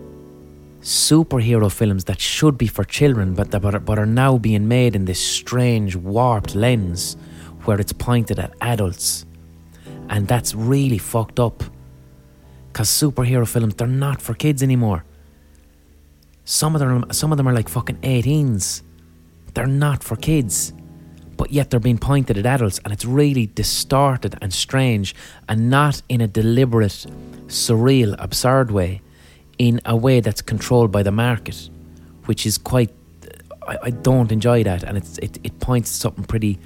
superhero films that should be for children but, that, but, are, but are now being made in this strange warped lens where it's pointed at adults. And that's really fucked up, because superhero films, they're not for kids anymore. Some of them, some of them are like fucking eighteens. They're not for kids, but yet they're being pointed at adults, and it's really distorted and strange, and not in a deliberate, surreal, absurd way, in a way that's controlled by the market, which is quite. I, I don't enjoy that, and it's it, it points to something pretty.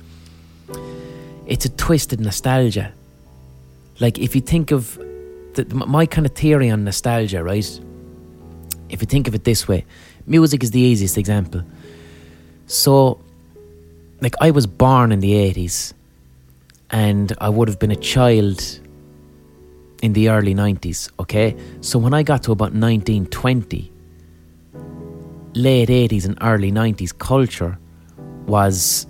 It's a twisted nostalgia. Like if you think of the, my kind of theory on nostalgia, right? If you think of it this way, music is the easiest example. So, like I was born in the eighties, and I would have been a child in the early nineties, okay? So when I got to about nineteen twenty, late eighties and early nineties culture was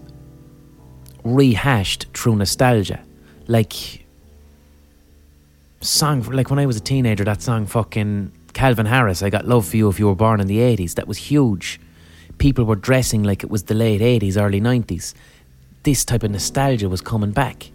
rehashed through nostalgia. Like song, like when I was a teenager, that song fucking Calvin Harris, I Got Love For You If You Were Born in the eighties, that was huge. People were dressing like it was the late eighties, early nineties. This type of nostalgia was coming back.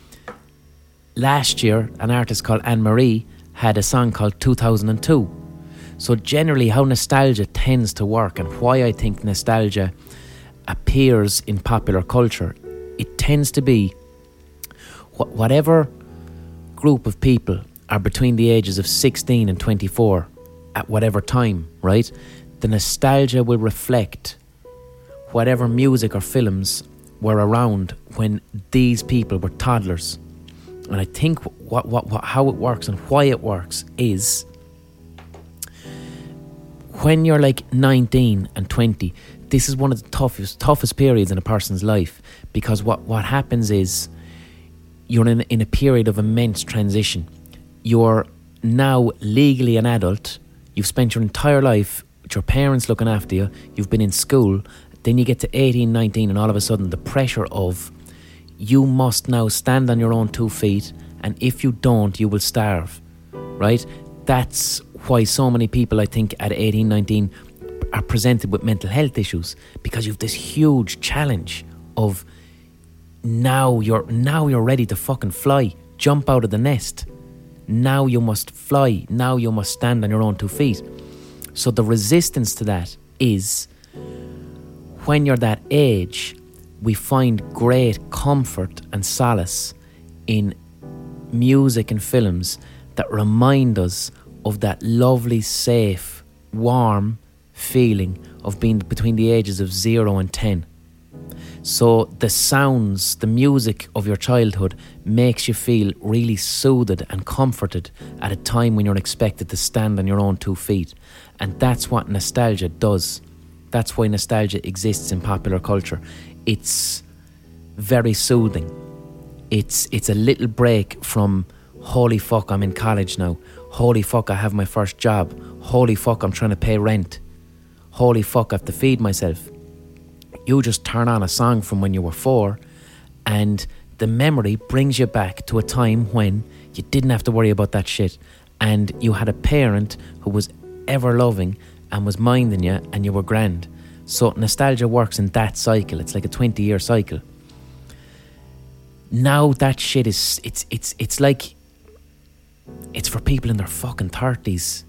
Last year, an artist called Anne-Marie had a song called two thousand two. So generally how nostalgia tends to work, and why I think nostalgia appears in popular culture, it tends to be wh- whatever group of people are between the ages of sixteen and twenty-four at whatever time, right? The nostalgia will reflect whatever music or films were around when these people were toddlers. And I think what, what, what how it works and why it works is when you're like nineteen and twenty, this is one of the toughest toughest periods in a person's life, because what, what happens is you're in, in a period of immense transition. You're now legally an adult. You've spent your entire life with your parents looking after you. You've been in school. Then you get to eighteen, nineteen, and all of a sudden the pressure of you must now stand on your own two feet, and if you don't, you will starve, right? That's why so many people, I think, at eighteen, nineteen are presented with mental health issues, because you've this huge challenge of now you're now you're ready to fucking fly, jump out of the nest. Now you must fly. Now you must stand on your own two feet. So the resistance to that is, when you're that age, we find great comfort and solace in music and films that remind us of that lovely, safe, warm feeling of being between the ages of zero and ten. So the sounds, the music of your childhood makes you feel really soothed and comforted at a time when you're expected to stand on your own two feet. And that's what nostalgia does. That's why nostalgia exists in popular culture. It's very soothing. It's it's a little break from, holy fuck, I'm in college now. Holy fuck, I have my first job. Holy fuck, I'm trying to pay rent. Holy fuck, I have to feed myself. You just turn on a song from when you were four, and the memory brings you back to a time when you didn't have to worry about that shit, and you had a parent who was ever loving and was minding you, and you were grand. So nostalgia works in that cycle. It's like a twenty year cycle. Now that shit is, it's it's it's like, it's for people in their fucking thirties.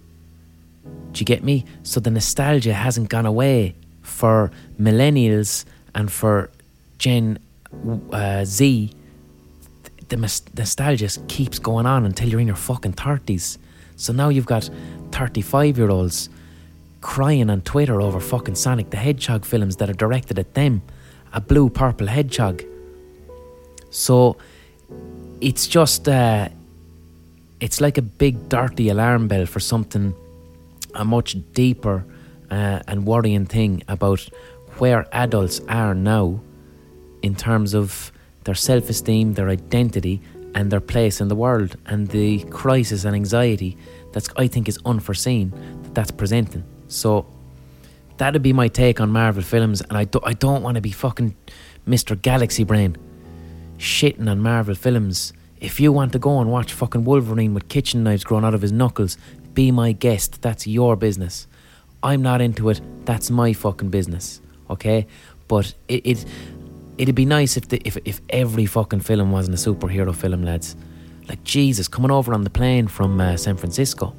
Do you get me? So the nostalgia hasn't gone away for millennials and for Gen uh, Z. The mas- nostalgia keeps going on until you're in your fucking thirties. So now you've got thirty-five year olds crying on Twitter over fucking Sonic the Hedgehog films that are directed at them. A blue purple hedgehog. So it's just uh, it's like a big dirty alarm bell for something, a much deeper uh, and worrying thing about where adults are now in terms of their self-esteem, their identity and their place in the world, and the crisis and anxiety that's, I think, is unforeseen that that's presenting. So that'd be my take on Marvel films, and I, do, I don't want to be fucking Mister Galaxy Brain shitting on Marvel films. If you want to go and watch fucking Wolverine with kitchen knives growing out of his knuckles, be my guest. That's your business. I'm not into it. That's my fucking business. Okay? But it, it it'd be nice if the if if every fucking film wasn't a superhero film, lads. Like, Jesus, coming over on the plane from uh, San Francisco,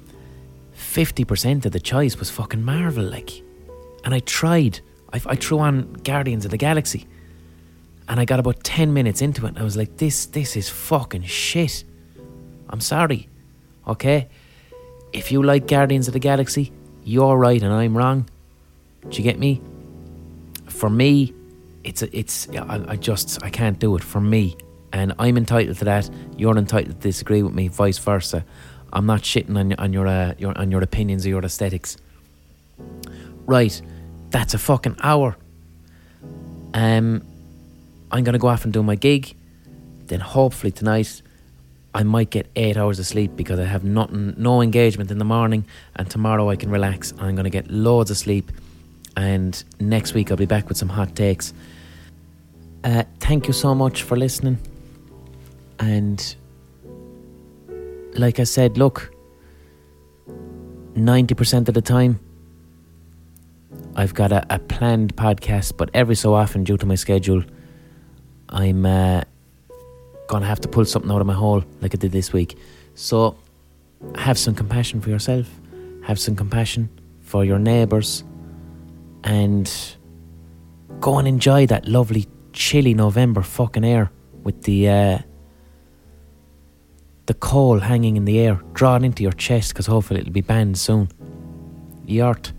fifty percent of the choice was fucking Marvel, like. And I tried. I, I threw on Guardians of the Galaxy, and I got about ten minutes into it, and I was like, this, this is fucking shit. I'm sorry. Okay? If you like Guardians of the Galaxy, you're right and I'm wrong. Do you get me? For me, it's a, it's I, I just I can't do it for me, and I'm entitled to that. You're entitled to disagree with me, vice versa. I'm not shitting on on your uh, your on your opinions or your aesthetics. Right, that's a fucking hour. Um, I'm gonna go off and do my gig. Then hopefully tonight I might get eight hours of sleep, because I have nothing, no engagement in the morning, and tomorrow I can relax and I'm going to get loads of sleep, and next week I'll be back with some hot takes. Uh, thank you so much for listening, and like I said, look, ninety percent of the time I've got a, a planned podcast, but every so often, due to my schedule, I'm uh, gonna have to pull something out of my hole like I did this week. So have some compassion for yourself, have some compassion for your neighbours, and go and enjoy that lovely chilly November fucking air with the uh, the coal hanging in the air. Draw it into your chest, because hopefully it'll be banned soon. Yart.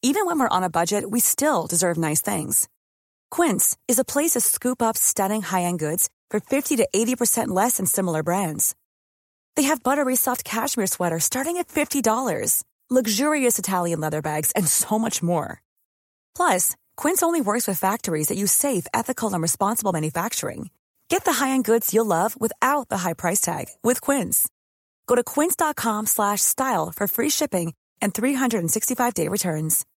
Even when we're on a budget, we still deserve nice things. Quince is a place to scoop up stunning high-end goods for fifty to eighty percent less than similar brands. They have buttery soft cashmere sweaters starting at fifty dollars, luxurious Italian leather bags, and so much more. Plus, Quince only works with factories that use safe, ethical, and responsible manufacturing. Get the high-end goods you'll love without the high price tag with Quince. Go to quince.com slash style for free shipping and three sixty-five day returns.